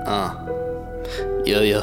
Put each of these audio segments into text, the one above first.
Yo.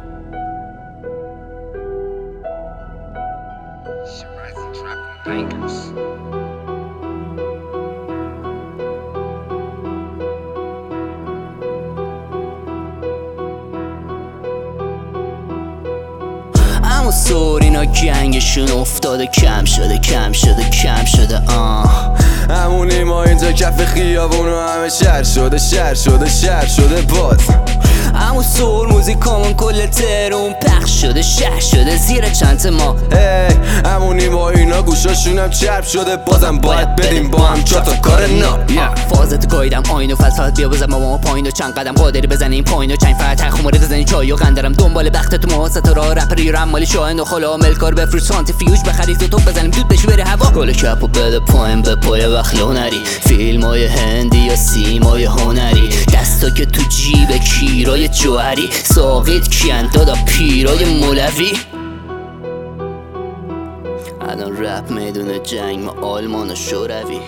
اما سور اینا گنگشون افتاده کم شده همونی ما اینجا کف خیابون و همه شهر شده باز. اما سور موزیکامون کل تهرون پخش شده شهر شده زیر چند ما. همونی ما اینا گوشاشونم چرب شده بازم باید بدیم با هم چهار تا کار فازت گایدم آینو فلسفت بیا بزن ما پایین و چند قدم قادری بزنیم پایین و چند فرد خماره بزنیم چای و قندرم دنبال بخت تو محاست را رپری رمالی شاهن و خلا ملکار بفروش سانتی فیوش بخرید و تو بزنیم دود بشو بره هوا گل کپ و بده پایین به پای وخل هنری فیلمای هندی یا سیمای هنری دستا که تو جیب کیرای جوهری ساقید کیان دادا پیرای مولوی الان رپ میدونه جنگ ما آلمان و شوروی.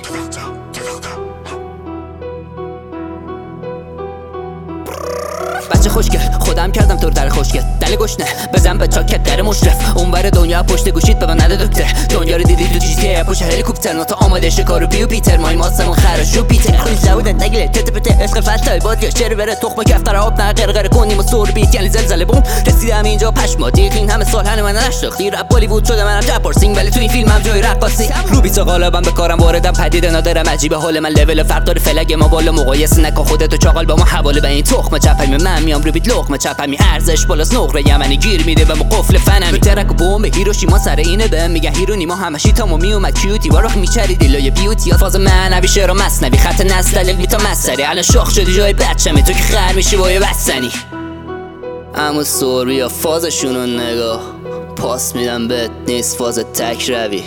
بچه خوشگل خودم کردم تو رو در خوشگل دل گشنه بزن به چاکت در مشرف اونور دنیا پشت گوشید به من نده دکتر دنیا رو دیدی تو جیتی پشت هلیکوپتر نوتا آماده شکار و بیو پیتر مای ماسمون خرش و پیتر خونی زودن نگله تت پته اسخ فلتای باد یا شعر بره تخم کفتر آب نه قرقر کنیم و سور بیت یعنی زلزله بوم رسیدم اینجا پشما دیدین همه سال هنو من نشناختی رپ بالیوود شده منم جبار سینگ ولی تو این فیلمم جای رقاصی رو بیت غالبم به کارم واردم پدید ندارم عجیبه حال من لول فرق داره فلگ ما بالا مقایسه نکن خودتو چاقال با ما حواله به این تخم چپم من میام رو بیت لقمه چپمی ارزش بالاست نقره یمنی گیر میده به ما قفل فنمی ترک و بمب هیروشیما سر اینه بهم میگن هیرونی ما همشی تامو میومد کیوتی وارخ میچری دیلای بیوتی فاز معنوی شعر و مصنوی خط نسل دلیل میتا مسری الان شاخ شدی جای بچه‌می تو که خر میشی با یه بسنی. اما سوریا فازشونو نگاه پاس میدم بهت نیست فاز تک روی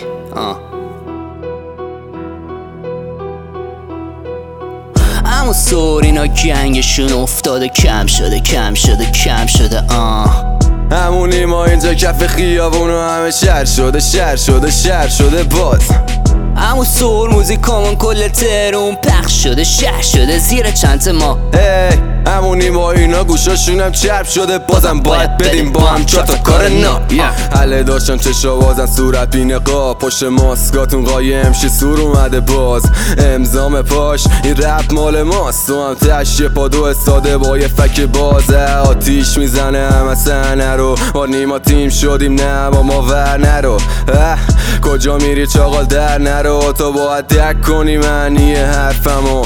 اما سور اینا گنگشون افتاده کم شده همونی ما اینجا کف خیابون و همه شهر شده باز. اما سور موزیکامون کل تهرون پخش شده شهر شده زیر چند ما. همونی ما اینا گوشاشونم چرب شده بازم باید بدیم با هم چهار تا کار حله داشتم چشا بازن صورت بی نقاب پشت ماسکاتون قایم شه سور اومده باز امضام پاش این رپ مال ماست تو هم تشیه پا دو ساده با یه فک بازه آتیش میزنه همه سنه رو با نیما تیم شدیم نه با ما ور نرو کجا میری چاقال در نرو تو باید دک کنی معنی حرفمو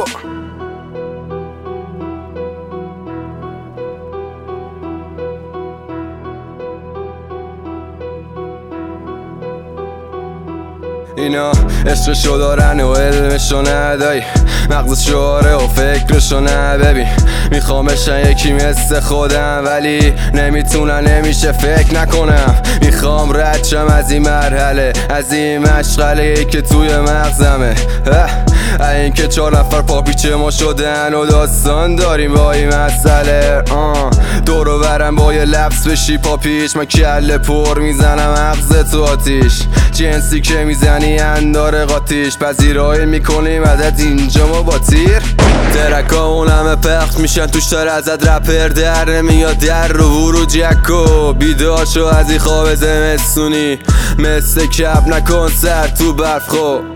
اینا عشقشو دارن و علمشو نداری مغزشو شعاره و فکرشو نببین میخوامشن یکی مثل خودم ولی نمیتونن نمیشه فکر نکنم میخوام ردشم از این مرحله از این مشغله که توی مغزمه این که 4 نفر پاپیچه ما شدن و داستان داریم با این مسئله دورو برم با یه لفظ بشی پاپیچ من کله پر میزنم مغز تو آتیش جنسی که میزنی انداره قاتیش پذیرایی میکنیم عدد اینجا ما با تیر درکا اون همه پخت میشن توش تر ازت رپر در نمیاد در رو ورو جکو بیدار شو از این خواب زمستونی مثل کپ نکن سر تو برف خو